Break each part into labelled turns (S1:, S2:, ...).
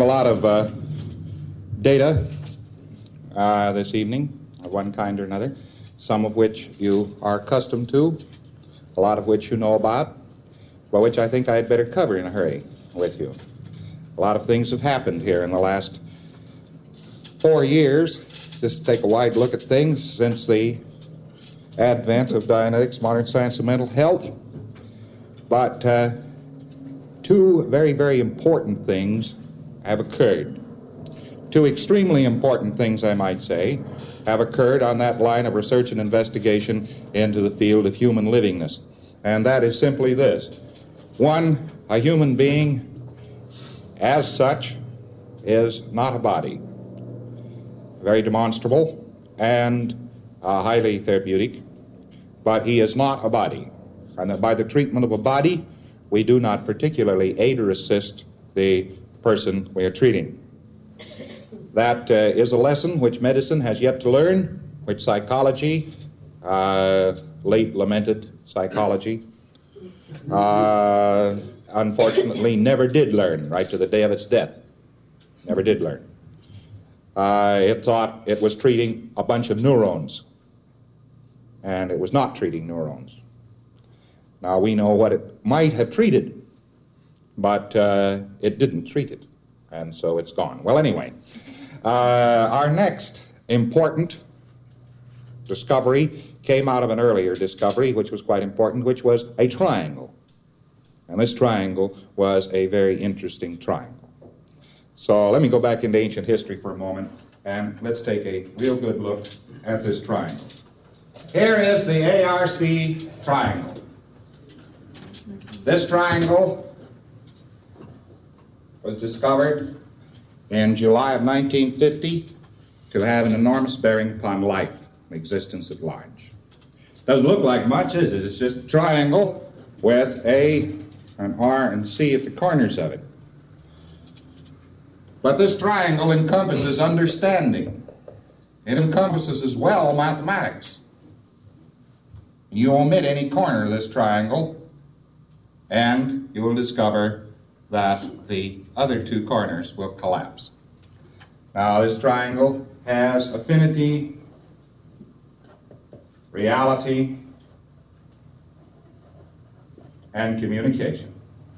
S1: have a lot of data this evening of one kind or another, some of which you are accustomed to, a lot of which you know about, but which I think I had better cover in a hurry with you. A lot of things have happened here in the last 4 years, just to take a wide look at things since the advent of Dianetics, modern science of mental health. But two very, very important things have occurred. Two extremely important things, I might say, have occurred on that line of research and investigation into the field of human livingness. And that is simply this. One, a human being, as such, is not a body. Very demonstrable and highly therapeutic, but he is not a body. And that by the treatment of a body, we do not particularly aid or assist the person we are treating. That is a lesson which medicine has yet to learn, which psychology, late lamented psychology, unfortunately never did learn, right to the day of its death. Never did learn. It thought it was treating a bunch of neurons, and it was not treating neurons. Now we know what it might have treated, but it didn't treat it, and so it's gone. Well, anyway, our next important discovery came out of an earlier discovery, which was quite important, which was a triangle. And this triangle was a very interesting triangle. So let me go back into ancient history for a moment, and let's take a real good look at this triangle. Here is the ARC triangle. This triangle was discovered in July of 1950 to have an enormous bearing upon life, existence at large. Doesn't look like much, is it? It's just a triangle with A, an R, and C at the corners of it. But this triangle encompasses understanding. It encompasses as well mathematics. You omit any corner of this triangle, and you will discover that the other two corners will collapse. Now, this triangle has affinity, reality, and communication.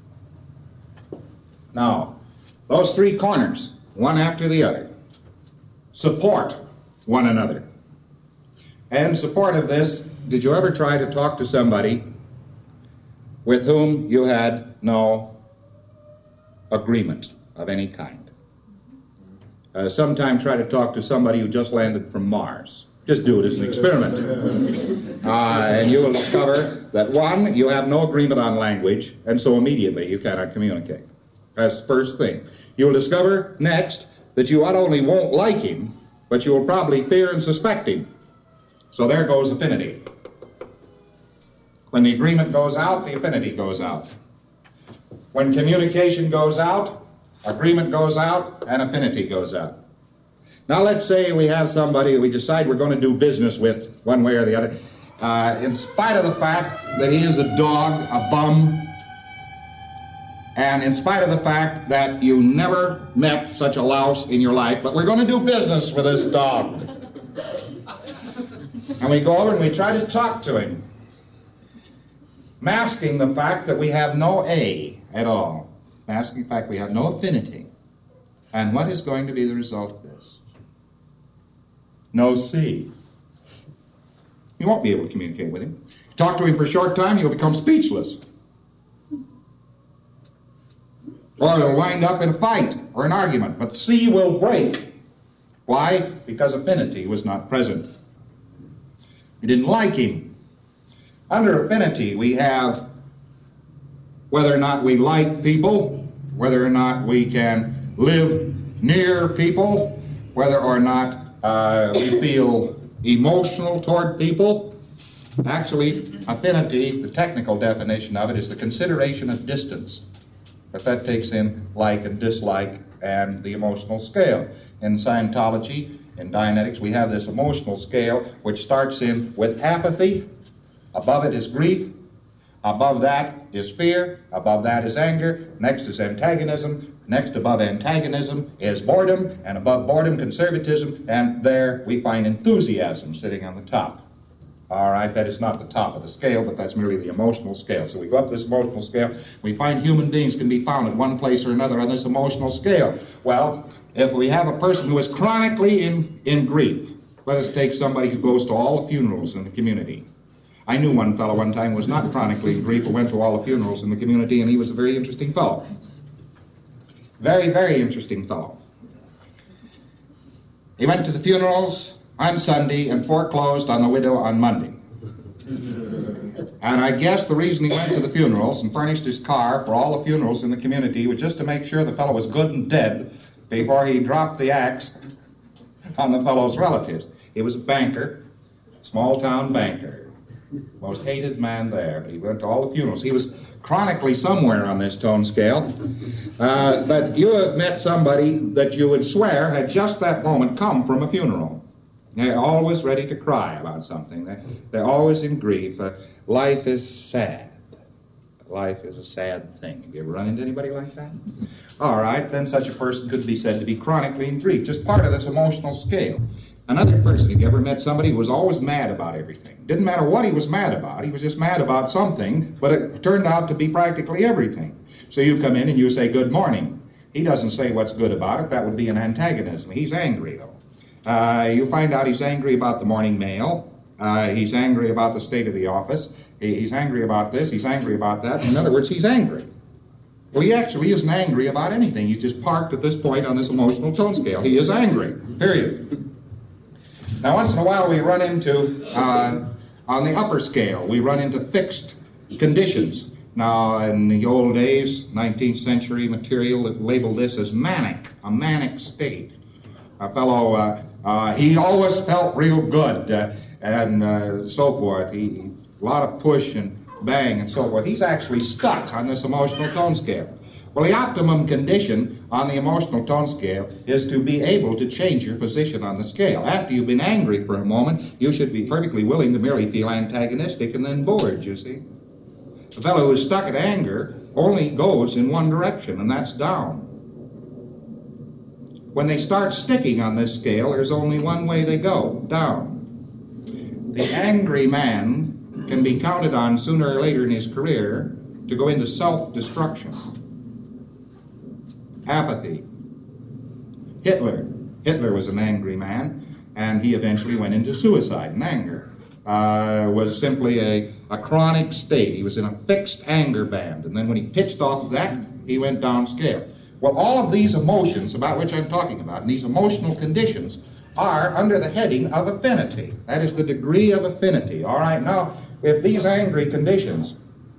S1: Now, those three corners, one after the other, support one another. And in support of this, did you ever try to talk to somebody with whom you had no agreement of any kind? Sometime try to talk to somebody who just landed from Mars. Just do it as an experiment. And you will discover that, one, you have no agreement on language, and so immediately you cannot communicate. That's the first thing. You will discover next that you not only won't like him, but you will probably fear and suspect him. So there goes affinity. When the agreement goes out, the affinity goes out. When communication goes out, agreement goes out, and affinity goes out. Now let's say we have somebody we decide we're going to do business with one way or the other. In spite of the fact that he is a dog, a bum, and in spite of the fact that you never met such a louse in your life, but we're going to do business with this dog. And we go over and we try to talk to him, masking the fact that we have no A at all, masking the fact we have no affinity. And what is going to be the result of this? No C. You won't be able to communicate with him. Talk to him for a short time, you'll become speechless. Or you'll wind up in a fight or an argument, but C will break. Why? Because affinity was not present. You didn't like him. Under affinity, we have whether or not we like people, whether or not we can live near people, whether or not we feel emotional toward people. Actually, affinity, the technical definition of it, is the consideration of distance. But that takes in like and dislike and the emotional scale. In Scientology, in Dianetics, we have this emotional scale which starts in with apathy. Above it is grief. Above that is fear. Above that is anger. Next is antagonism. Next above antagonism is boredom, and above boredom, conservatism, and there we find enthusiasm sitting on the top. All right, that is not the top of the scale, but that's merely the emotional scale. So we go up this emotional scale, we find human beings can be found at one place or another on this emotional scale. Well, if we have a person who is chronically in grief, let us take somebody who goes to all the funerals in the community. I knew one fellow one time who was not chronically in grief, who went to all the funerals in the community, and he was a very interesting fellow. Very, very interesting fellow. He went to the funerals on Sunday and foreclosed on the widow on Monday. And I guess the reason he went to the funerals and furnished his car for all the funerals in the community was just to make sure the fellow was good and dead before he dropped the axe on the fellow's relatives. He was a banker, small-town banker, most hated man there. He went to all the funerals. He was chronically somewhere on this tone scale. But you have met somebody that you would swear had just that moment come from a funeral. They're always ready to cry about something. They're always in grief. Life is sad. Life is a sad thing. Have you ever run into anybody like that? All right, then such a person could be said to be chronically in grief, just part of this emotional scale. Another person, have you ever met somebody who was always mad about everything? Didn't matter what he was mad about, he was just mad about something, but it turned out to be practically everything. So you come in and you say, good morning. He doesn't say what's good about it. That would be an antagonism. He's angry, though. You find out he's angry about the morning mail. He's angry about the state of the office. He's angry about this. He's angry about that. In other words, he's angry. Well, he actually isn't angry about anything. He's just parked at this point on this emotional tone scale. He is angry, period. Now, once in a while, we run into, on the upper scale, we run into fixed conditions. Now, in the old days, 19th century material labeled this as manic, a manic state. A fellow, he always felt real good, and so forth. A lot of push and bang and so forth. He's actually stuck on this emotional tone scale. Well, the optimum condition on the emotional tone scale is to be able to change your position on the scale. After you've been angry for a moment, you should be perfectly willing to merely feel antagonistic and then bored, you see. The fellow who is stuck at anger only goes in one direction, and that's down. When they start sticking on this scale, there's only one way they go, down. The angry man can be counted on sooner or later in his career to go into self-destruction. Apathy. Hitler was an angry man, and he eventually went into suicide in anger. Was simply a chronic state. He was in a fixed anger band, and then when he pitched off of that, he went downscale. Well, all of these emotions about which I'm talking about, and these emotional conditions, are under the heading of affinity. That is the degree of affinity. All right, now, if these angry conditions,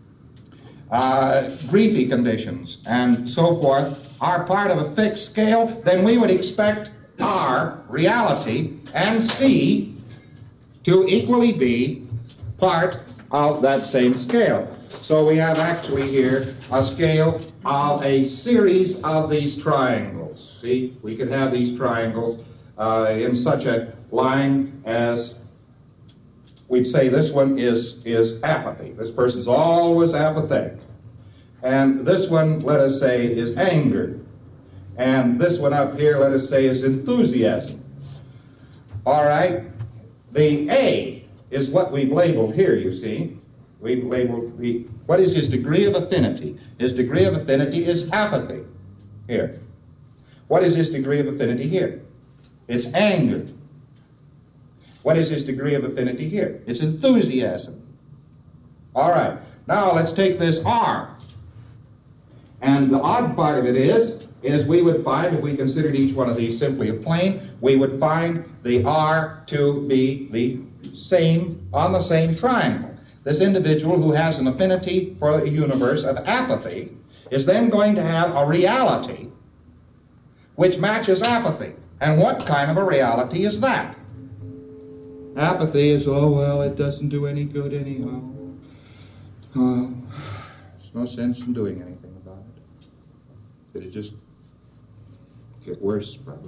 S1: griefy conditions, and so forth, are part of a fixed scale, then we would expect R, reality, and C to equally be part of that same scale. So we have actually here a scale of a series of these triangles. See, we could have these triangles in such a line as we'd say this one is apathy. This person's always apathetic. And this one, let us say, is anger. And this one up here, let us say, is enthusiasm. All right? The A is what we've labeled here, you see. We've labeled what is his degree of affinity? His degree of affinity is apathy. Here. What is his degree of affinity here? It's anger. What is his degree of affinity here? It's enthusiasm. All right. Now let's take this R. And the odd part of it is we would find, if we considered each one of these simply a plane, we would find the R to be the same, on the same triangle. This individual who has an affinity for the universe of apathy is then going to have a reality which matches apathy. And what kind of a reality is that? Apathy is, oh, well, it doesn't do any good anyhow. There's no sense in doing anything about it. It'll just get worse, probably.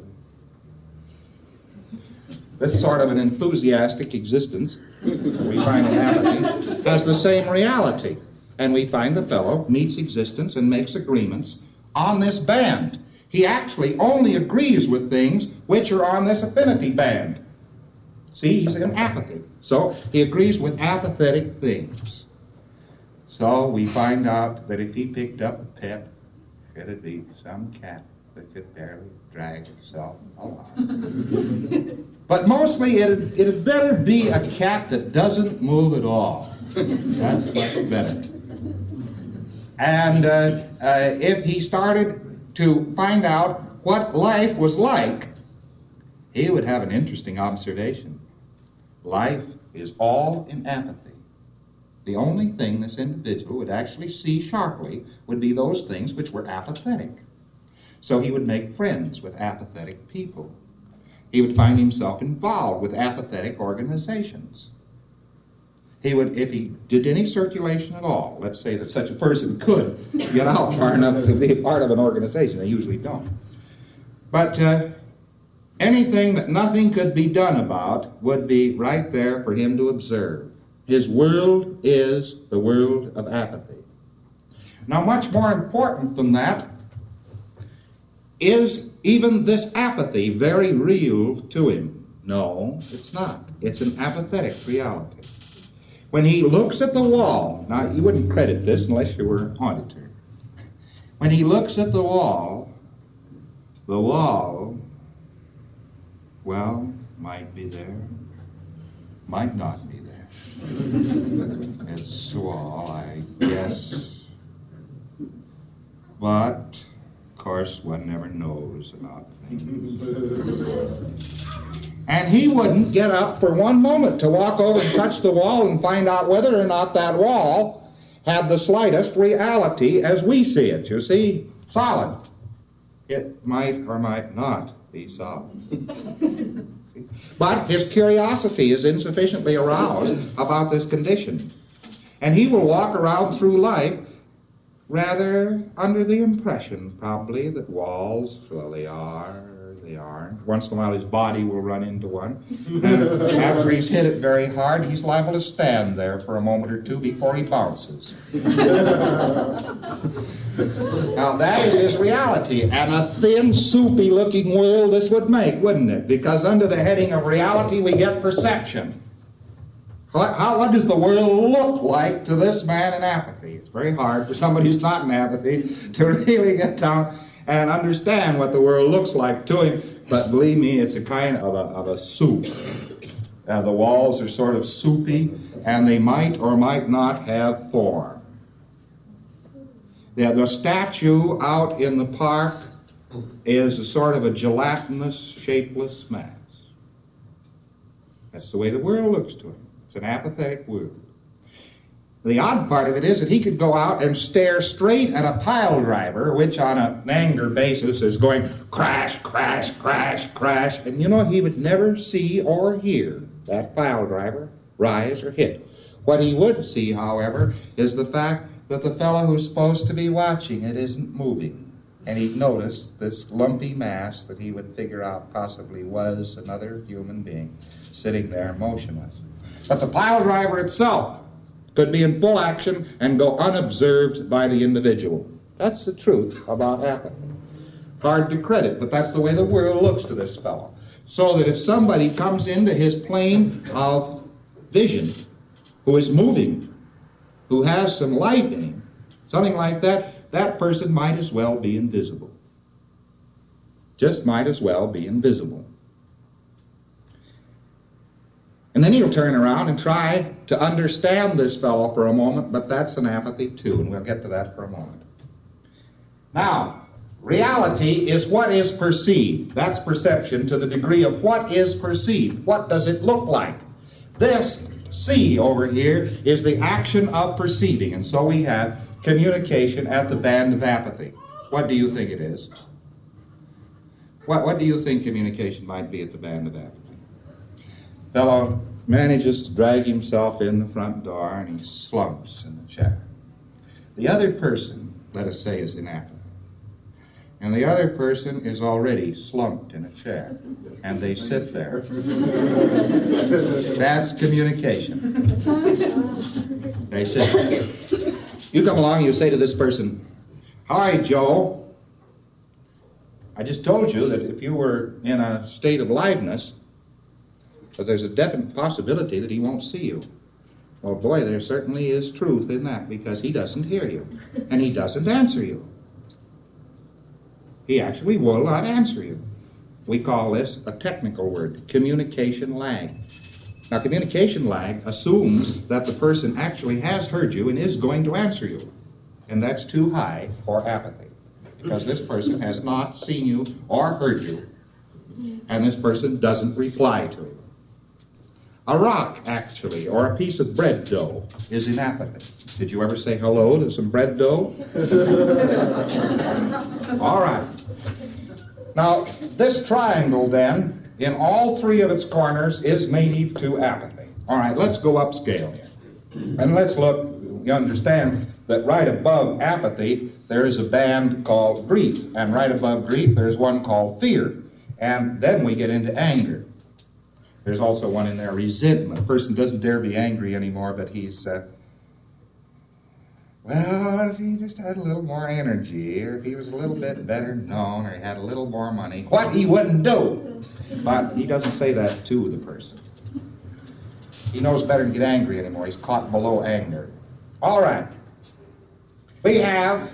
S1: This sort of an enthusiastic existence we find in apathy has the same reality. And we find the fellow meets existence and makes agreements on this band. He actually only agrees with things which are on this affinity band. See, he's in apathy. So he agrees with apathetic things. So we find out that if he picked up a pet, it'd be some cat that could barely drag itself along. But mostly it'd better be a cat that doesn't move at all. That's much better. And if he started to find out what life was like, he would have an interesting observation. Life is all in apathy. The only thing this individual would actually see sharply would be those things which were apathetic. So he would make friends with apathetic people. He would find himself involved with apathetic organizations. He would, if he did any circulation at all, let's say that such a person could get out far enough to be a part of an organization. They usually don't. But anything that nothing could be done about would be right there for him to observe. His world is the world of apathy. Now, much more important than that, is even this apathy very real to him? No, it's not. It's an apathetic reality. When he looks at the wall, now you wouldn't credit this unless you were an auditor. When he looks at the wall, well, might be there, might not be there. It's a wall, I guess. But, of course, one never knows about things. And he wouldn't get up for one moment to walk over and touch the wall and find out whether or not that wall had the slightest reality as we see it. You see, solid. It might or might not be solid. But his curiosity is insufficiently aroused about this condition. And he will walk around through life rather under the impression, probably, that walls, well, they are, they aren't. Once in a while his body will run into one. And after he's hit it very hard, he's liable to stand there for a moment or two before he bounces. Now that is his reality, and a thin, soupy-looking world this would make, wouldn't it? Because under the heading of reality we get perception. What does the world look like to this man in apathy? It's very hard for somebody who's not in apathy to really get down and understand what the world looks like to him. But believe me, it's a kind of a soup. The walls are sort of soupy, and they might or might not have form. The statue out in the park is a sort of a gelatinous, shapeless mass. That's the way the world looks to him. It's an apathetic world. The odd part of it is that he could go out and stare straight at a pile driver, which on an anger basis is going crash, crash, crash, crash, and you know he would never see or hear that pile driver rise or hit. What he would see, however, is the fact that the fellow who's supposed to be watching it isn't moving. And he'd notice this lumpy mass that he would figure out possibly was another human being sitting there motionless. But the pile driver itself could be in full action and go unobserved by the individual. That's the truth about apathy. Hard to credit, but that's the way the world looks to this fellow. So that if somebody comes into his plane of vision, who is moving, who has some life in him, something like that, that person might as well be invisible. Just might as well be invisible. And then he'll turn around and try to understand this fellow for a moment, but that's an apathy too, and we'll get to that for a moment. Now, reality is what is perceived. That's perception to the degree of what is perceived. What does it look like? This C over here is the action of perceiving, and so we have communication at the band of apathy. What do you think it is? What do you think communication might be at the band of apathy? Fellow manages to drag himself in the front door and he slumps in the chair. The other person, let us say, is in apathy. And the other person is already slumped in a chair. And they sit there. That's communication. They sit there. You come along and you say to this person, "Hi, Joe. I just told you that if you were in a state of liveness, that there's a definite possibility that he won't see you. Well, boy, there certainly is truth in that, because he doesn't hear you, and he doesn't answer you. He actually will not answer you. We call this a technical word, communication lag. Now, communication lag assumes that the person actually has heard you and is going to answer you, and that's too high for apathy, because this person has not seen you or heard you, and this person doesn't reply to you. A rock, actually, or a piece of bread dough is in apathy. Did you ever say hello to some bread dough? All right. Now, this triangle, then, in all three of its corners, is native to apathy. All right, let's go upscale here. And let's look, you understand that right above apathy, there is a band called grief. And right above grief, there's one called fear. And then we get into anger. There's also one in there, resentment. A person doesn't dare be angry anymore, but he's, well, if he just had a little more energy, or if he was a little bit better known, or he had a little more money, what he wouldn't do. But he doesn't say that to the person. He knows better than get angry anymore. He's caught below anger. All right. We have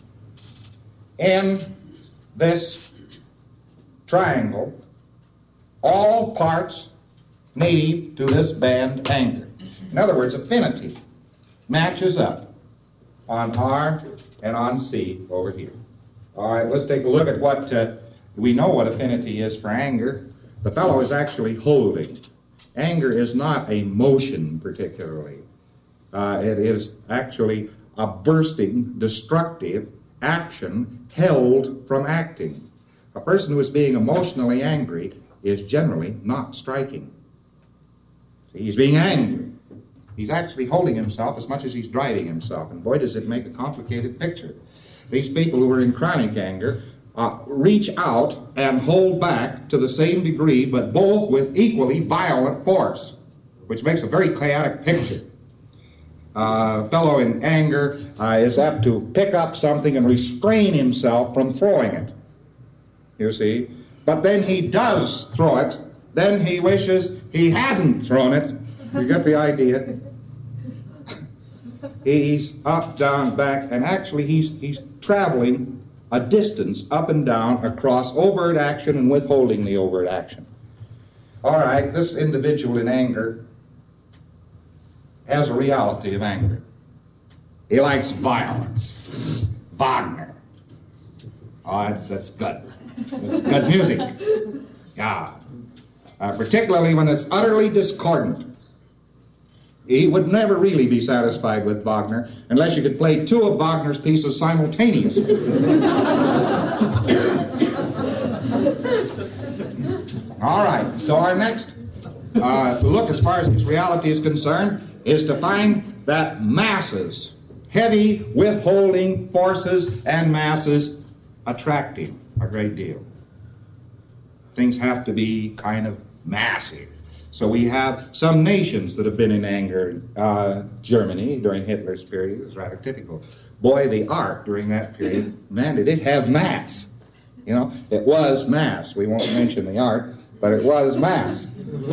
S1: in this triangle all parts native to this band anger. In other words, affinity matches up on R and on C over here. All right, let's take a look at what we know what affinity is for anger. The fellow is actually holding. Anger is not a motion particularly. It is actually a bursting, destructive action held from acting. A person who is being emotionally angry is generally not striking. He's being angry. He's actually holding himself as much as he's driving himself. And boy, does it make a complicated picture. These people who are in chronic anger reach out and hold back to the same degree, but both with equally violent force, which makes a very chaotic picture. A fellow in anger is apt to pick up something and restrain himself from throwing it, you see. But then he does throw it. Then he wishes he hadn't thrown it. You get the idea? He's up, down, back, and actually he's traveling a distance up and down across overt action and withholding the overt action. All right, this individual in anger has a reality of anger. He likes violence. Wagner. Oh, that's good. That's good music. Yeah. Particularly when it's utterly discordant. He would never really be satisfied with Wagner unless you could play two of Wagner's pieces simultaneously. All right, so our next look as far as his reality is concerned is to find that masses, heavy withholding forces and masses, attract him a great deal. Things have to be kind of massive. So we have some nations that have been in anger. Germany, during Hitler's period, is rather typical. Boy, the art during that period, man, did it have mass. You know, it was mass. We won't mention the art, but it was mass.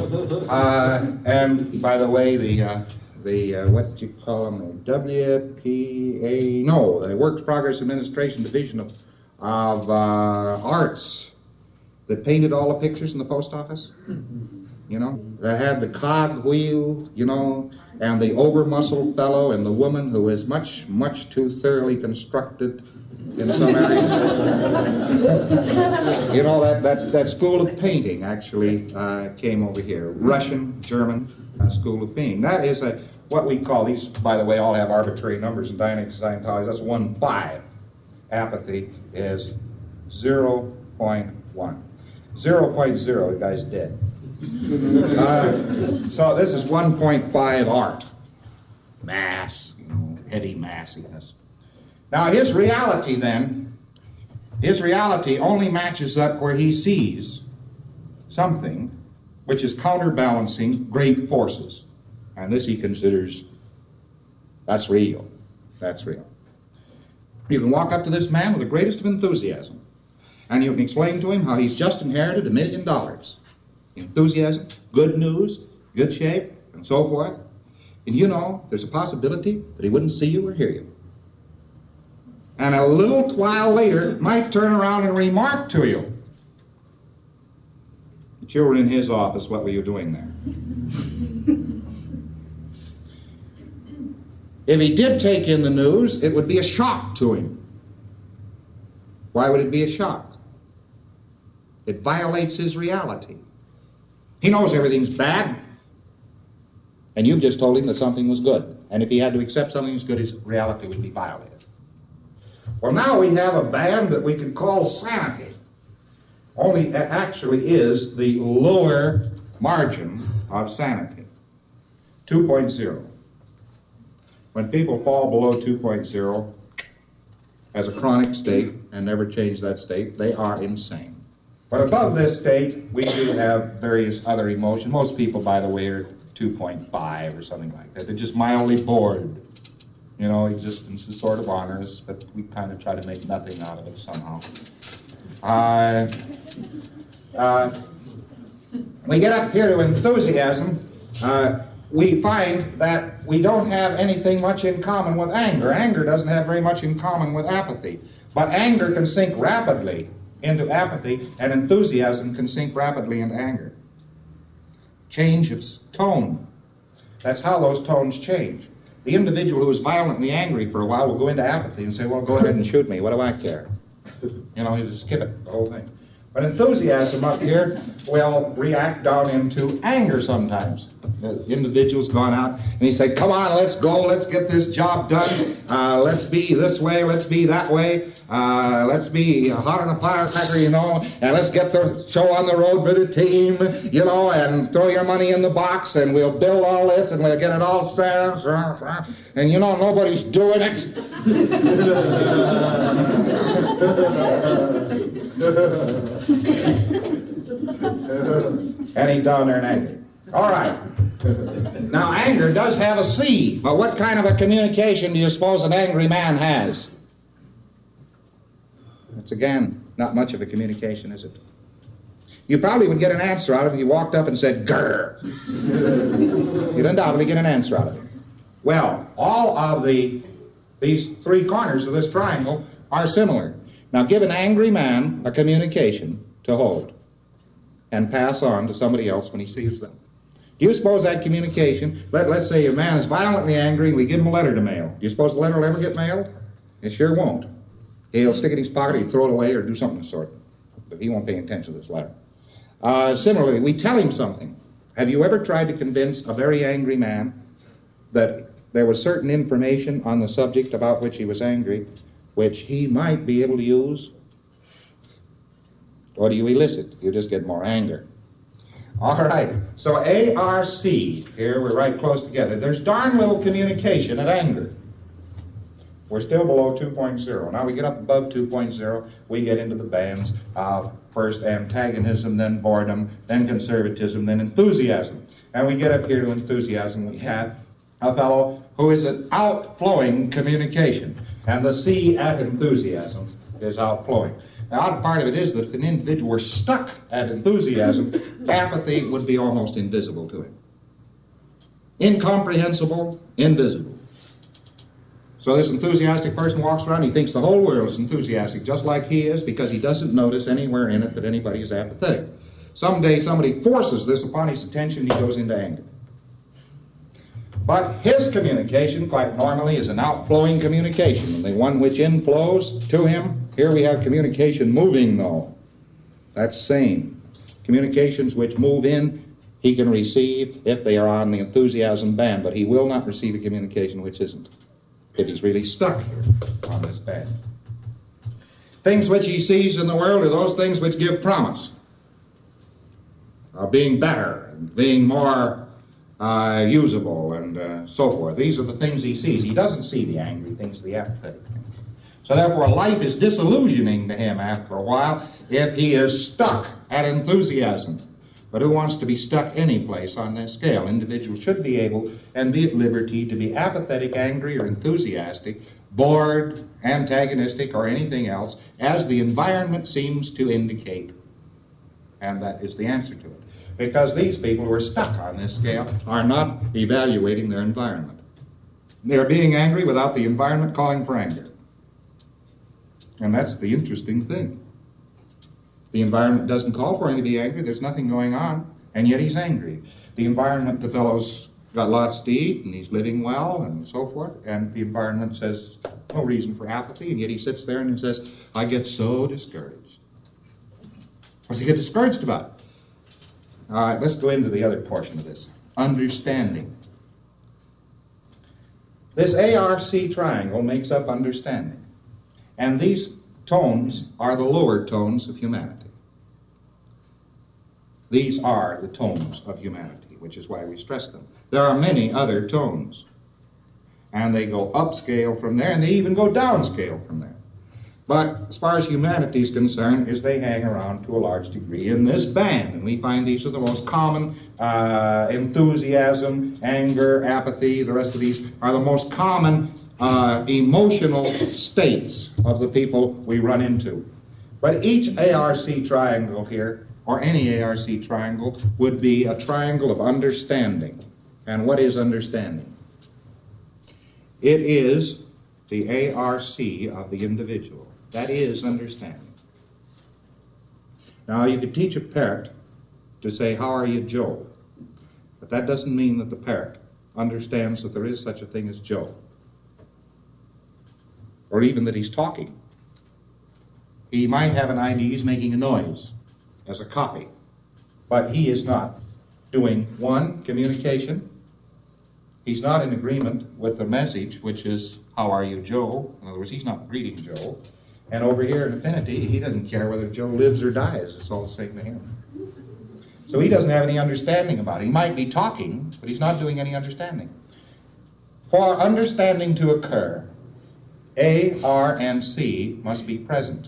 S1: And by the way, the what do you call them? The WPA? No, the Works Progress Administration Division of Arts that painted all the pictures in the post office. You know, that had the cog wheel, you know, and the over-muscled fellow and the woman who is much, much too thoroughly constructed in some areas. You know, that school of painting actually came over here. Russian, German school of painting. That is what we call, these, by the way, all have arbitrary numbers in Dianetics and Scientology. That's 1.5. Apathy is 0.1. 0.0, the guy's dead. So this is 1.5 art. Mass, you know, heavy massiness. Now his reality then, his reality only matches up where he sees something which is counterbalancing great forces. And this he considers, that's real. That's real. You can walk up to this man with the greatest of enthusiasm and you can explain to him how he's just inherited $1 million. Enthusiasm, good news, good shape, and so forth. And you know, there's a possibility that he wouldn't see you or hear you. And a little while later, might turn around and remark to you, "But you were in his office, what were you doing there?" If he did take in the news, it would be a shock to him. Why would it be a shock? It violates his reality. He knows everything's bad, and you've just told him that something was good. And if he had to accept something as good, his reality would be violated. Well, now we have a band that we could call sanity. Only it actually is the lower margin of sanity. 2.0. When people fall below 2.0 as a chronic state and never change that state, they are insane. But above this state, we do have various other emotions. Most people, by the way, are 2.5 or something like that. They're just mildly bored. You know, existence is sort of onerous, but we kind of try to make nothing out of it somehow. We get up here to enthusiasm. We find that we don't have anything much in common with anger. Anger doesn't have very much in common with apathy. But anger can sink rapidly into apathy, and enthusiasm can sink rapidly into anger. Change of tone. That's how those tones change. The individual who is violently angry for a while will go into apathy and say, "Well, go ahead and shoot me. What do I care?" You know, you just skip it, the whole thing. But enthusiasm up here will react down into anger sometimes. The individual's gone out and he said, "Come on, let's go, let's get this job done. Let's be this way, let's be that way. Let's be hot on a firecracker, you know, and let's get the show on the road with a team, you know, and throw your money in the box and we'll build all this and we'll get it all started." And you know, nobody's doing it. And he's down there in anger. All right. Now, anger does have a C, but what kind of a communication do you suppose an angry man has? It's, again, not much of a communication, is it? You probably would get an answer out of it if you walked up and said, "Grr." You'd undoubtedly get an answer out of it. Well, all of these three corners of this triangle are similar. Now, give an angry man a communication to hold and pass on to somebody else when he sees them. Do you suppose that communication, let's say a man is violently angry and we give him a letter to mail. Do you suppose the letter will ever get mailed? It sure won't. He'll stick it in his pocket, he'll throw it away, or do something of the sort. But he won't pay attention to this letter. Similarly, we tell him something. Have you ever tried to convince a very angry man that there was certain information on the subject about which he was angry which he might be able to use? Or do you elicit? You just get more anger. All right, so ARC, here we're right close together. There's darn little communication at anger. We're still below 2.0. Now we get up above 2.0, we get into the bands of first antagonism, then boredom, then conservatism, then enthusiasm. And we get up here to enthusiasm. We have a fellow who is an outflowing communication. And the C at enthusiasm is outflowing. The odd part of it is that if an individual were stuck at enthusiasm, apathy would be almost invisible to him. Incomprehensible, invisible. So this enthusiastic person walks around, he thinks the whole world is enthusiastic, just like he is, because he doesn't notice anywhere in it that anybody is apathetic. Someday somebody forces this upon his attention, he goes into anger. But his communication, quite normally, is an outflowing communication, the one which inflows to him. Here we have communication moving, though. That's same. Communications which move in, he can receive if they are on the enthusiasm band, but he will not receive a communication which isn't, if he's really stuck here on this band. Things which he sees in the world are those things which give promise of being better, being more usable, and so forth. These are the things he sees. He doesn't see the angry things, the apathetic things. So therefore, life is disillusioning to him after a while if he is stuck at enthusiasm. But who wants to be stuck any place on this scale? Individuals should be able and be at liberty to be apathetic, angry, or enthusiastic bored, antagonistic, or anything else, as the environment seems to indicate. And that is the answer to it. Because these people who are stuck on this scale are not evaluating their environment. They're being angry without the environment calling for anger. And that's the interesting thing. The environment doesn't call for him to be angry. There's nothing going on, and yet he's angry. The environment, the fellow's got lots to eat, and he's living well, and so forth, and the environment says no reason for apathy, and yet he sits there and he says, I get so discouraged. What's he get discouraged about? All right, let's go into the other portion of this. Understanding. This ARC triangle makes up understanding. And these tones are the lower tones of humanity. These are the tones of humanity, which is why we stress them. There are many other tones. And they go upscale from there, and they even go downscale from there. But as far as humanity is concerned, is they hang around to a large degree in this band. And we find these are the most common. Enthusiasm, anger, apathy, the rest of these are the most common emotional states of the people we run into. But each ARC triangle here, or any ARC triangle, would be a triangle of understanding. And what is understanding? It is the ARC of the individual. That is understanding. Now, you could teach a parrot to say, how are you, Joe? But that doesn't mean that the parrot understands that there is such a thing as Joe. Or even that he's talking. He might have an idea he's making a noise as a copy. But he is not doing, one, communication. He's not in agreement with the message, which is, how are you, Joe? In other words, he's not greeting Joe. And over here in Affinity, he doesn't care whether Joe lives or dies. It's all the same to him. So he doesn't have any understanding about it. He might be talking, but he's not doing any understanding. For understanding to occur, A, R, and C must be present.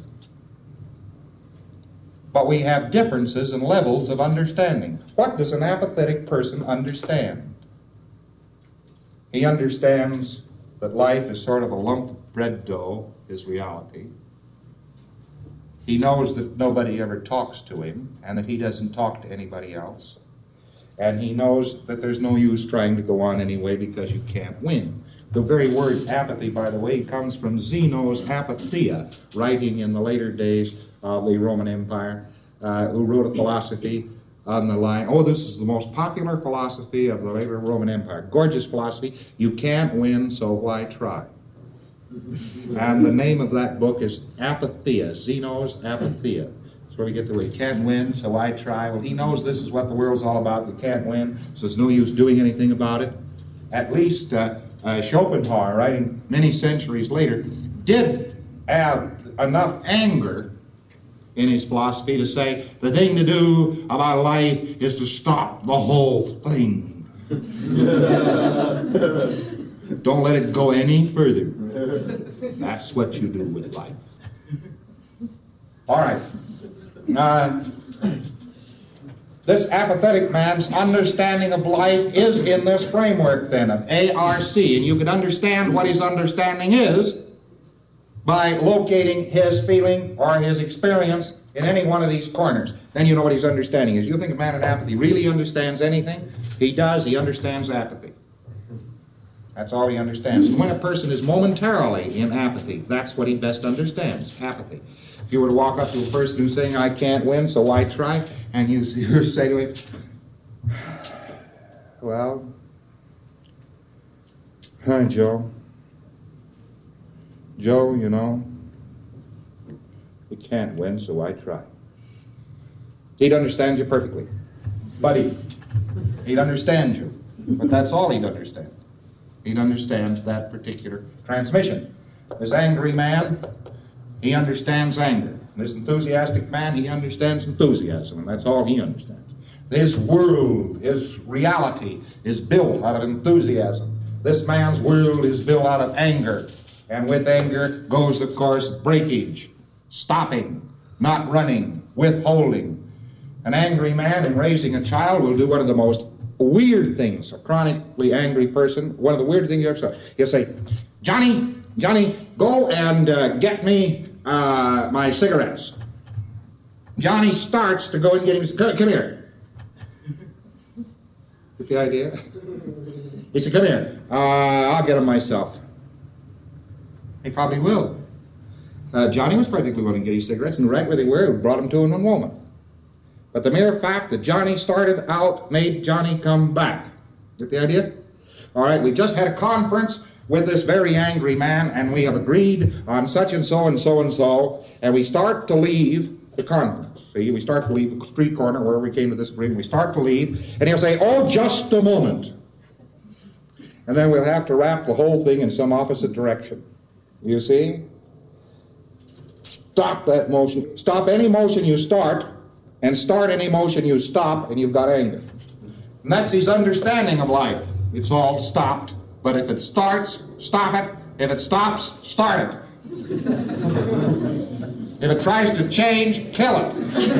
S1: But we have differences in levels of understanding. What does an apathetic person understand? He understands that life is sort of a lump of bread dough, is reality. He knows that nobody ever talks to him, and that he doesn't talk to anybody else. And he knows that there's no use trying to go on anyway because you can't win. The very word apathy, by the way, comes from Zeno's Apatheia, writing in the later days of the Roman Empire, who wrote a philosophy on the line, this is the most popular philosophy of the later Roman Empire. Gorgeous philosophy. You can't win, so why try? And the name of that book is Apatheia, Zeno's Apatheia. That's where we get the word, you can't win, so why try? Well, he knows this is what the world's all about. You can't win, so there's no use doing anything about it. At least Schopenhauer, writing many centuries later, did have enough anger in his philosophy to say the thing to do about life is to stop the whole thing. Don't let it go any further. That's what you do with life. All right. This apathetic man's understanding of life is in this framework then of ARC, and you can understand what his understanding is by locating his feeling or his experience in any one of these corners. Then you know what his understanding is. You think a man in apathy really understands anything? He does. He understands apathy. That's all he understands. And when a person is momentarily in apathy, that's what he best understands, apathy. If you were to walk up to a person who's saying, I can't win, so why try? And you say to him, well, hi, Joe. Joe, you know, you can't win, so why try? He'd understand you perfectly. Buddy, he'd understand you. But that's all he'd understand. He'd understand that particular transmission. This angry man, he understands anger. This enthusiastic man, he understands enthusiasm, and that's all he understands. His world, his reality is built out of enthusiasm. This man's world is built out of anger. And with anger goes, of course, breakage, stopping, not running, withholding. An angry man in raising a child will do one of the most weird things. A chronically angry person, one of the weird things you ever saw. He'll say, Johnny, Johnny, go and get me my cigarettes. Johnny starts to go and get him. Come here. Get the idea? He said, come here. I'll get him myself. He probably will. Johnny was perfectly willing to get his cigarettes, and right where they were, it brought him to in 1 moment. But the mere fact that Johnny started out made Johnny come back. Get the idea? All right, we just had a conference with this very angry man, and we have agreed on such and so and so and so, and we start to leave the conference. See, we start to leave the street corner where we came to this agreement. We start to leave, and he'll say, oh, just a moment. And then we'll have to wrap the whole thing in some opposite direction. You see? Stop that motion. Stop any motion you start, and start any motion you stop, and you've got anger. And that's his understanding of life. It's all stopped. But if it starts, stop it. If it stops, start it. If it tries to change, kill it.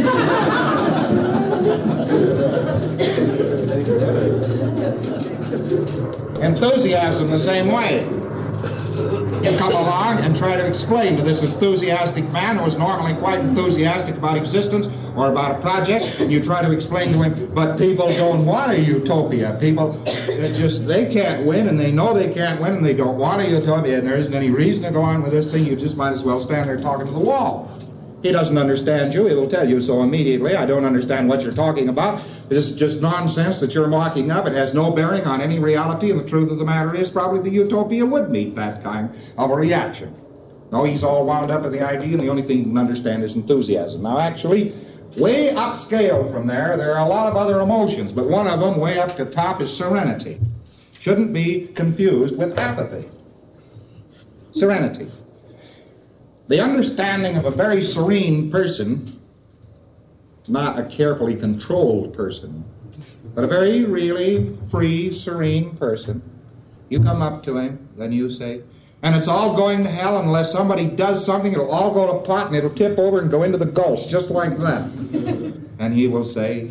S1: Enthusiasm the same way. You come along and try to explain to this enthusiastic man who is normally quite enthusiastic about existence or about a project, and you try to explain to him, but people don't want a utopia. People, they can't win, and they know they can't win, and they don't want a utopia, and there isn't any reason to go on with this thing. You just might as well stand there talking to the wall. He doesn't understand you. He will tell you so immediately. I don't understand what you're talking about. This is just nonsense that you're mocking up. It has no bearing on any reality, and the truth of the matter is probably the utopia would meet that kind of a reaction. No, he's all wound up in the idea, and the only thing he can understand is enthusiasm. Now, actually, way upscale from there are a lot of other emotions, but one of them, way up to top, is serenity. Shouldn't be confused with apathy. Serenity. The understanding of a very serene person, not a carefully controlled person, but a very, really free, serene person. You come up to him, then you say, and it's all going to hell unless somebody does something, it'll all go to pot and it'll tip over and go into the Gulf, just like that. And he will say,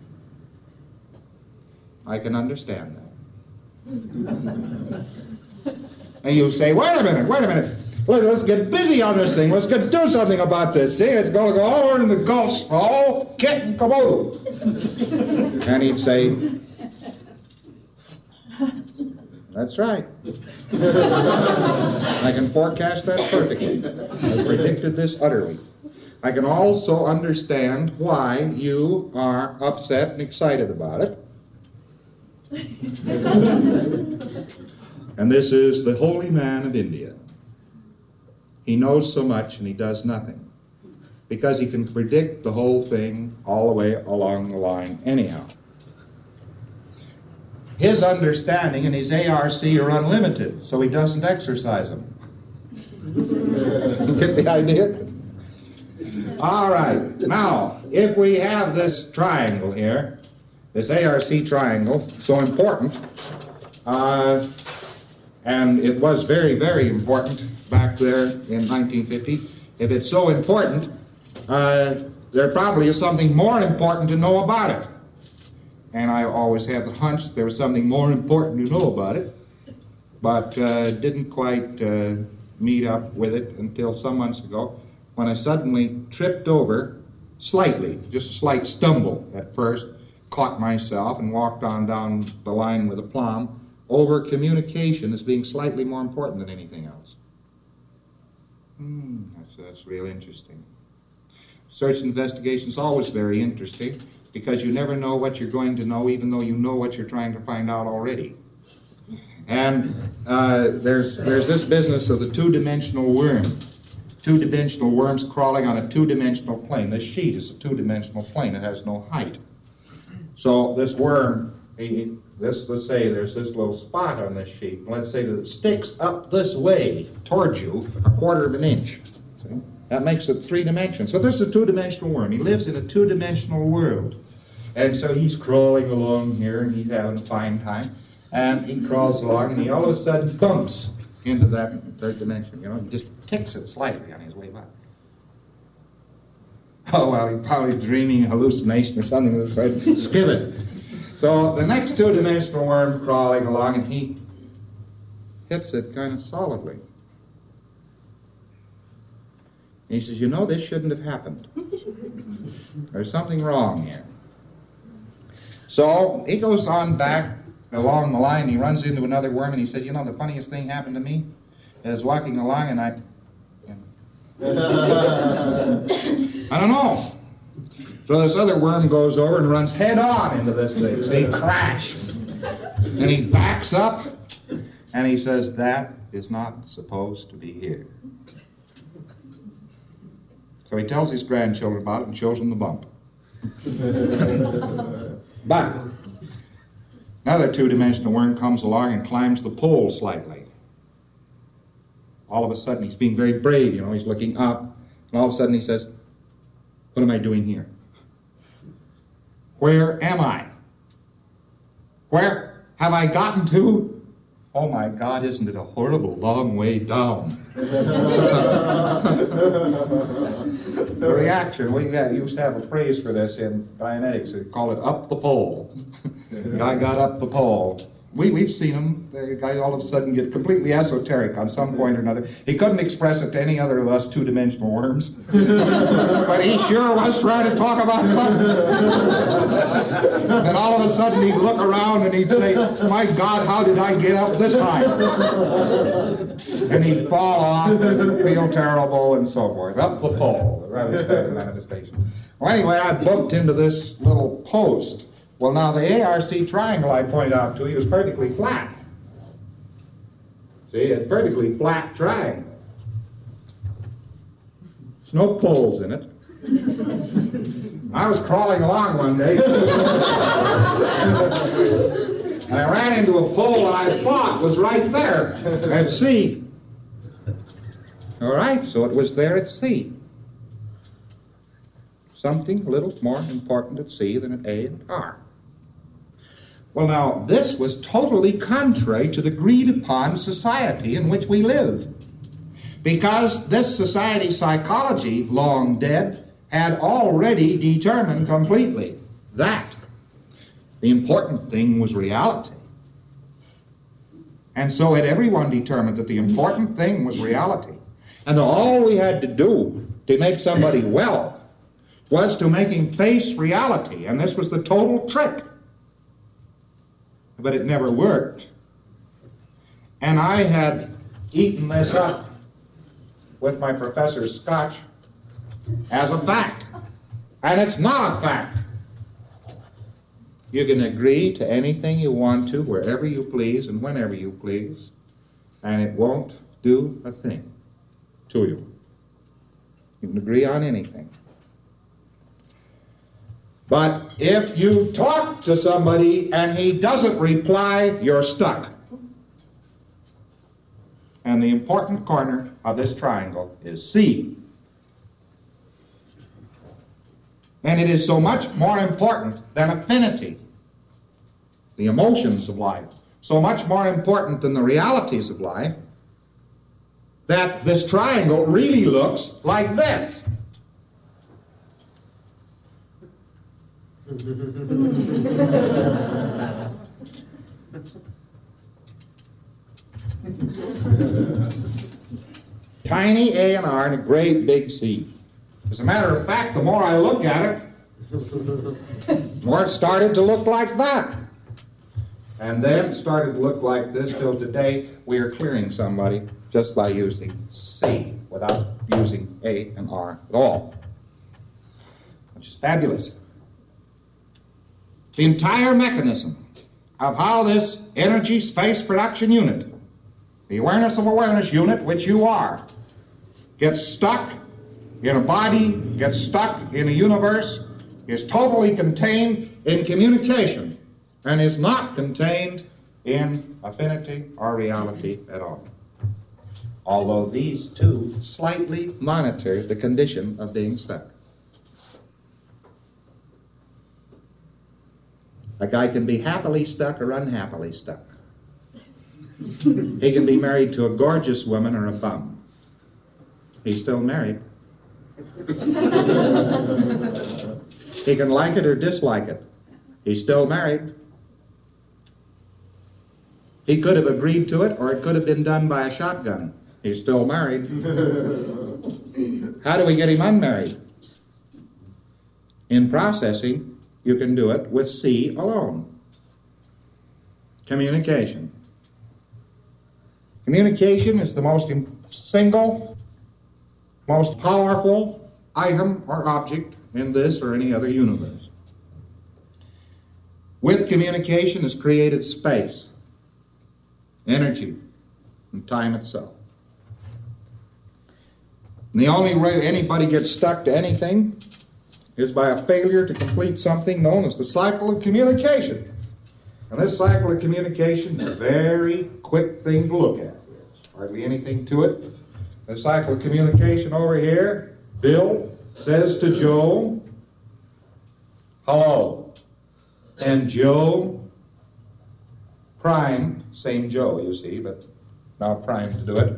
S1: I can understand that. And you say, wait a minute. Let's get busy on this thing. Let's do something about this. See, it's going to go all over in the Gulf, all kit and caboodle. And he'd say, that's right. I can forecast that perfectly. I've predicted this utterly. I can also understand why you are upset and excited about it. And this is the holy man of India. He knows so much and he does nothing because he can predict the whole thing all the way along the line anyhow. His understanding and his ARC are unlimited, so he doesn't exercise them. You get the idea? All right. Now, if we have this triangle here, this ARC triangle, so important, and it was very, very important back there in 1950. If it's so important, there probably is something more important to know about it. And I always had the hunch that there was something more important to know about it, but didn't quite meet up with it until some months ago when I suddenly tripped over slightly, just a slight stumble at first, caught myself and walked on down the line with aplomb over communication as being slightly more important than anything else. That's real interesting. Search and investigation is always very interesting because you never know what you're going to know even though you know what you're trying to find out already. And there's this business of the two-dimensional worm. Two-dimensional worms crawling on a two-dimensional plane. This sheet is a two-dimensional plane. It has no height. So this worm, let's say there's this little spot on this sheet. Let's say that it sticks up this way towards you a quarter of an inch. See? That makes it 3 dimensions. So this is a two-dimensional worm. He lives in a two-dimensional world. And so he's crawling along here, and he's having a fine time. And he crawls along, and he all of a sudden bumps into that third dimension. You know, he just ticks it slightly on his way by. Oh, well, he's probably dreaming hallucination or something of the sort. Skip it. So the next two-dimensional worm crawling along, and he hits it kind of solidly. He says, you know, this shouldn't have happened. There's something wrong here. So he goes on back along the line. He runs into another worm, and he said, you know, the funniest thing happened to me is walking along, and I don't know. So this other worm goes over and runs head on into this thing. See, crash. And he backs up, and he says, that is not supposed to be here. So he tells his grandchildren about it and shows them the bump. But another two-dimensional worm comes along and climbs the pole slightly. All of a sudden, he's being very brave, you know, he's looking up, and all of a sudden he says, what am I doing here? Where am I? Where have I gotten to? Oh my God, isn't it a horrible long way down? The reaction, we used to have a phrase for this in Dianetics. We call it up the pole. The guy got up the pole. We've seen him, the guy all of a sudden get completely esoteric on some point or another. He couldn't express it to any other of us two-dimensional worms. But he sure was trying to talk about something. And all of a sudden he'd look around and he'd say, my God, how did I get up this high? And he'd fall off and feel terrible and so forth. Up the pole, the rather standard manifestation. Well, anyway, I bumped into this little post. Well, now, the ARC triangle I pointed out to you is perfectly flat. See, it's a perfectly flat triangle. There's no poles in it. I was crawling along one day, and I ran into a pole I thought was right there at C. All right, so it was there at C. Something a little more important at C than at A and R. Well, now, this was totally contrary to the agreed-upon society in which we live. Because this society psychology, long dead, had already determined completely that the important thing was reality. And so had everyone determined that the important thing was reality. And all we had to do to make somebody well was to make him face reality. And this was the total trick. But it never worked. And I had eaten this up with my professor's scotch as a fact. And it's not a fact. You can agree to anything you want to, wherever you please and whenever you please, and it won't do a thing to you. You can agree on anything. But if you talk to somebody and he doesn't reply, you're stuck. And the important corner of this triangle is C. And it is so much more important than affinity, the emotions of life, so much more important than the realities of life, that this triangle really looks like this. Tiny A and R and a great big C. As a matter of fact, the more I look at it, the more it started to look like that. And then it started to look like this till today. We are clearing somebody just by using C without using A and R at all, which is fabulous. The entire mechanism of how this energy space production unit, the awareness of awareness unit, which you are, gets stuck in a body, gets stuck in a universe, is totally contained in communication and is not contained in affinity or reality at all. Although these two slightly monitor the condition of being stuck. A guy can be happily stuck or unhappily stuck. He can be married to a gorgeous woman or a bum. He's still married. He can like it or dislike it. He's still married. He could have agreed to it, or it could have been done by a shotgun. He's still married. How do we get him unmarried? In processing, you can do it with C alone. Communication. Communication is the most single, most powerful item or object in this or any other universe. With communication is created space, energy, and time itself. And the only way anybody gets stuck to anything is by a failure to complete something known as the cycle of communication. And this cycle of communication is a very quick thing to look at. There's hardly anything to it. The cycle of communication over here, Bill says to Joe, hello. And Joe, prime, same Joe, you see, but now primed to do it,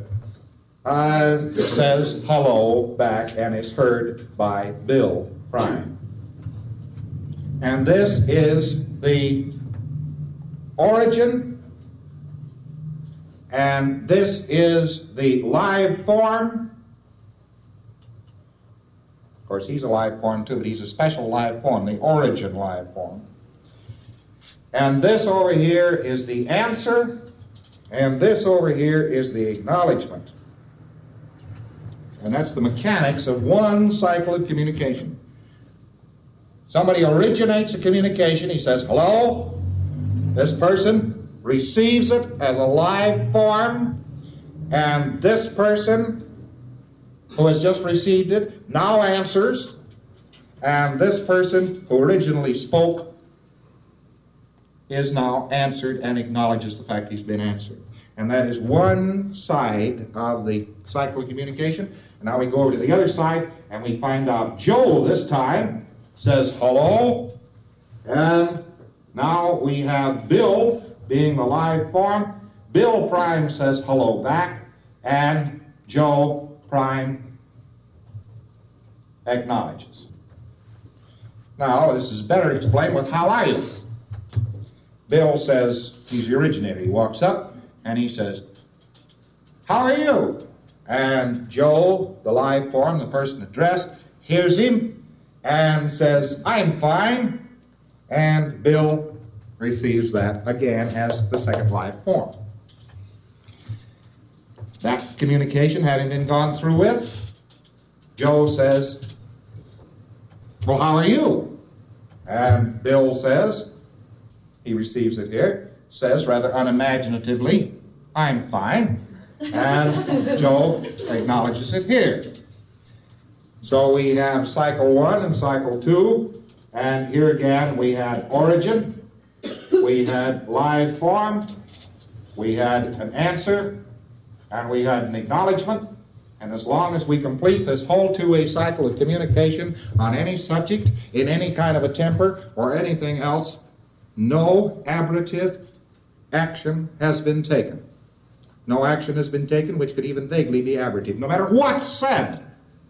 S1: says hello back and is heard by Bill prime. And this is the origin, and this is the live form. Of course, he's a live form too, but he's a special live form, the origin live form. And this over here is the answer, and this over here is the acknowledgement. And that's the mechanics of one cycle of communication. Somebody originates a communication, he says, hello. This person receives it as a live form, and this person who has just received it now answers, and this person who originally spoke is now answered and acknowledges the fact he's been answered. And that is one side of the cycle of communication. And now we go over to the other side, and we find out Joe this time says hello, and now we have Bill being the live form. Bill prime says hello back, and Joe prime acknowledges. Now, this is better explained with how are you? Bill says, he's the originator. He walks up and he says, how are you? And Joe, the live form, the person addressed, hears him and says, I'm fine. And Bill receives that again as the second live form. That communication having been gone through with, Joe says, well, how are you? And Bill says, he receives it here, says rather unimaginatively, I'm fine. And Joe acknowledges it here. So we have cycle 1 and cycle 2, and here again we had origin, we had live form, we had an answer, and we had an acknowledgement. And as long as we complete this whole two-way cycle of communication on any subject, in any kind of a temper, or anything else, no ablative action has been taken. No action has been taken which could even vaguely be ablative, no matter what's said.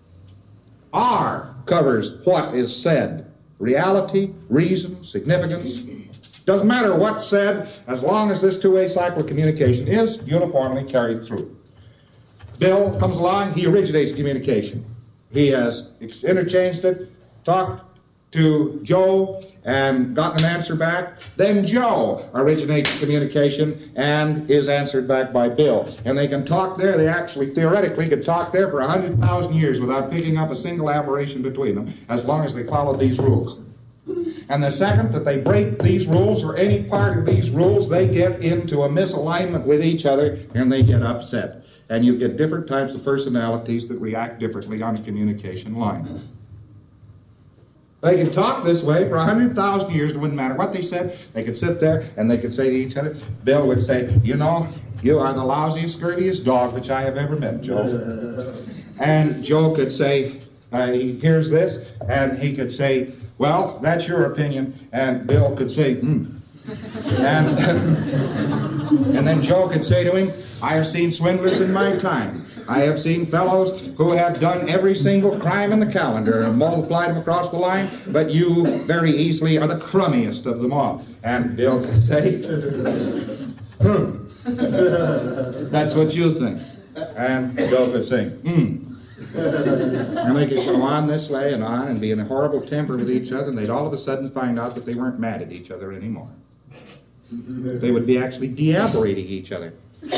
S1: R covers what is said. Reality, reason, significance. Doesn't matter what's said, as long as this two-way cycle of communication is uniformly carried through. Bill comes along, he originates communication. He has interchanged it, talked to Joe, and gotten an answer back. Then Joe originates communication and is answered back by Bill. And they can talk there, they actually theoretically could talk there for 100,000 years without picking up a single aberration between them, as long as they follow these rules. And the second that they break these rules or any part of these rules, they get into a misalignment with each other and they get upset. And you get different types of personalities that react differently on a communication line. They can talk this way for 100,000 years. It wouldn't matter what they said. They could sit there and they could say to each other, Bill would say, you know, you are the lousiest, scurviest dog which I have ever met, Joe. And Joe could say, he hears this, and he could say, well, that's your opinion. And Bill could say, And then Joe could say to him, I have seen swindlers in my time. I have seen fellows who have done every single crime in the calendar and multiplied them across the line, but you very easily are the crummiest of them all. And Bill could say, That's what you think. And Bill could sing, And they could go on this way and on and be in a horrible temper with each other, and they'd all of a sudden find out that they weren't mad at each other anymore. They would be actually deaborating each other.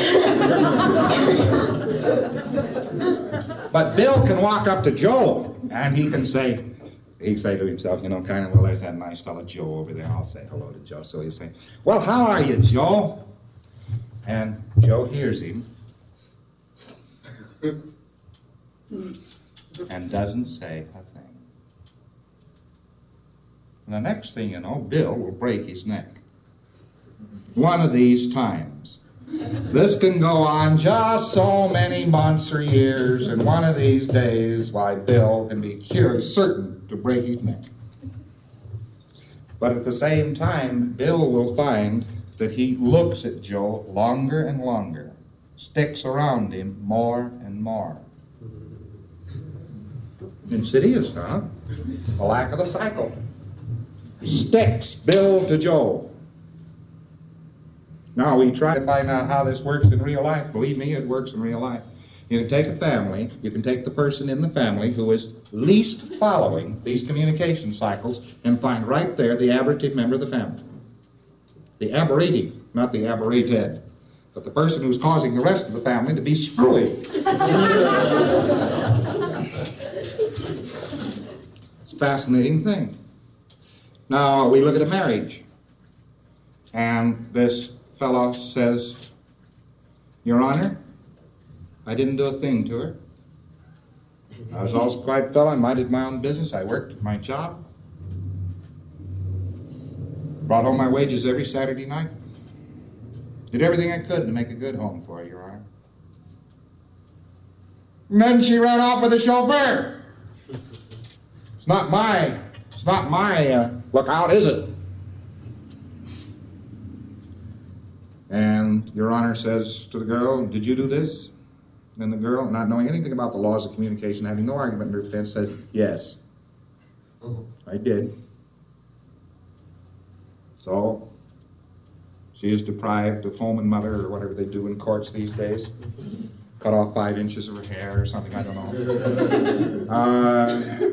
S1: But Bill can walk up to Joe, and he'd say to himself, kind of, well, there's that nice fellow Joe over there. I'll say hello to Joe. So he'll say, well, how are you, Joe? And Joe hears him and doesn't say a thing. And the next thing you know, Bill will break his neck. One of these times. This can go on just so many months or years, and one of these days, why, Bill can be certain to break his neck. But at the same time, Bill will find that he looks at Joe longer and longer, sticks around him more and more. Insidious, huh? The lack of the cycle. Sticks Bill to Joe. Now, we try to find out how this works in real life. Believe me, it works in real life. You can take a family, you can take the person in the family who is least following these communication cycles and find right there the aberrative member of the family. The aberrative, not the aberrated, but the person who's causing the rest of the family to be screwy. It's a fascinating thing. Now, we look at a marriage, and this fellow says, Your Honor, I didn't do a thing to her. I was always a quiet fellow. I minded my own business. I worked my job. Brought home my wages every Saturday night. Did everything I could to make a good home for her, Your Honor. And then she ran off with the chauffeur. It's not my lookout, is it? And Your Honor says to the girl, did you do this? And the girl, not knowing anything about the laws of communication, having no argument in her defense, says, yes, I did. So, she is deprived of home and mother, or whatever they do in courts these days. Cut off 5 inches of her hair or something, I don't know.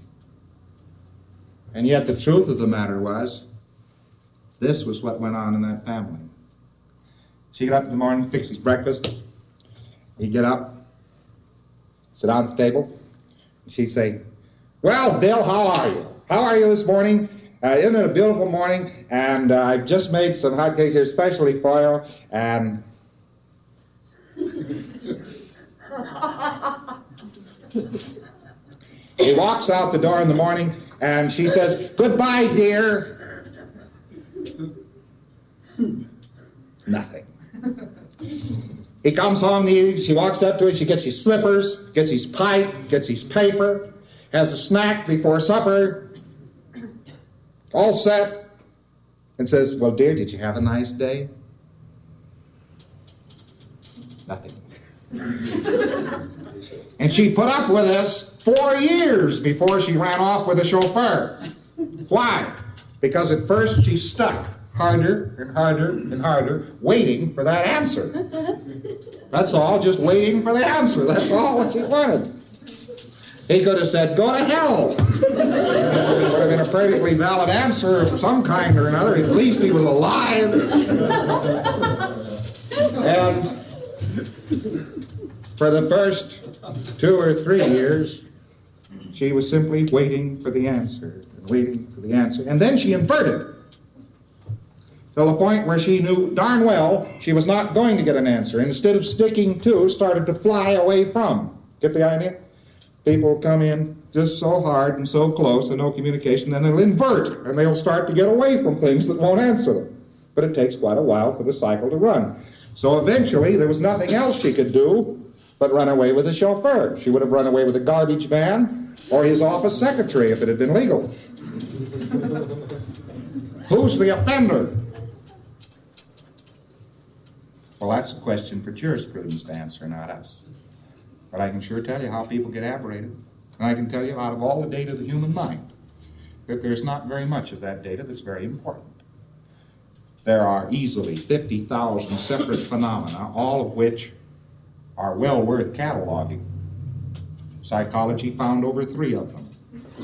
S1: And yet the truth of the matter was, this was what went on in that family. She'd get up in the morning, fix his breakfast. He'd get up, sit down at the table, and she'd say, well, Bill, how are you? How are you this morning? Isn't it a beautiful morning? And I've just made some hot cakes here specially for you, and... He walks out the door in the morning, and she says, goodbye, dear. Nothing. He comes home in the evening, she walks up to it, she gets his slippers, gets his pipe, gets his paper, has a snack before supper, all set, and says, well, dear, did you have a nice day? Nothing. And she put up with this 4 years before she ran off with the chauffeur. Why? Because at first she stuck harder and harder and harder, waiting for that answer. That's all, just waiting for the answer. That's all what she wanted. He could have said, go to hell. It would have been a perfectly valid answer of some kind or another. At least he was alive. And for the first 2 or 3 years, she was simply waiting for the answer, and waiting for the answer. And then she inverted, till the point where she knew darn well she was not going to get an answer. And instead of sticking to, started to fly away from. Get the idea? People come in just so hard and so close and no communication, then they'll invert, and they'll start to get away from things that won't answer them. But it takes quite a while for the cycle to run. So eventually, there was nothing else she could do but run away with the chauffeur. She would have run away with a garbage man or his office secretary if it had been legal. Who's the offender? Well, that's a question for jurisprudence to answer, not us. But I can sure tell you how people get aberrated. And I can tell you out of all the data of the human mind that there's not very much of that data that's very important. There are easily 50,000 separate phenomena, all of which are well worth cataloging. Psychology found over 3 of them.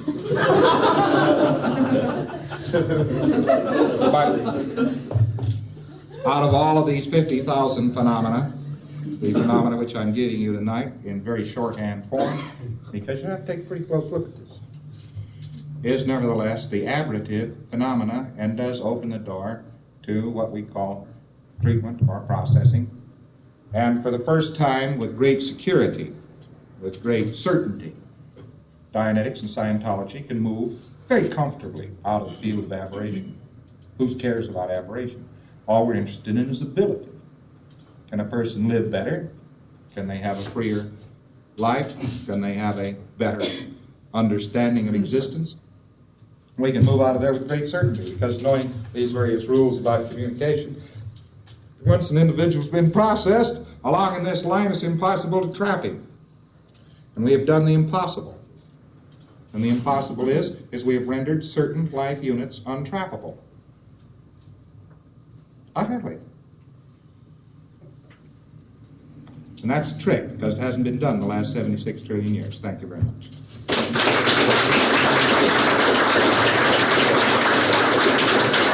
S1: But out of all of these 50,000 phenomena, the phenomena which I'm giving you tonight in very shorthand form, because you have to take a pretty close look at this, is nevertheless the ablative phenomena and does open the door to what we call treatment or processing. And for the first time, with great security, with great certainty, Dianetics and Scientology can move very comfortably out of the field of aberration. Who cares about aberration? All we're interested in is ability. Can a person live better? Can they have a freer life? Can they have a better understanding of existence? We can move out of there with great certainty, because knowing these various rules about communication, once an individual's been processed along in this line, it's impossible to trap him. And we have done the impossible. And the impossible is we have rendered certain life units untrappable. Utterly. And that's a trick, because it hasn't been done in the last 76 trillion years. Thank you very much.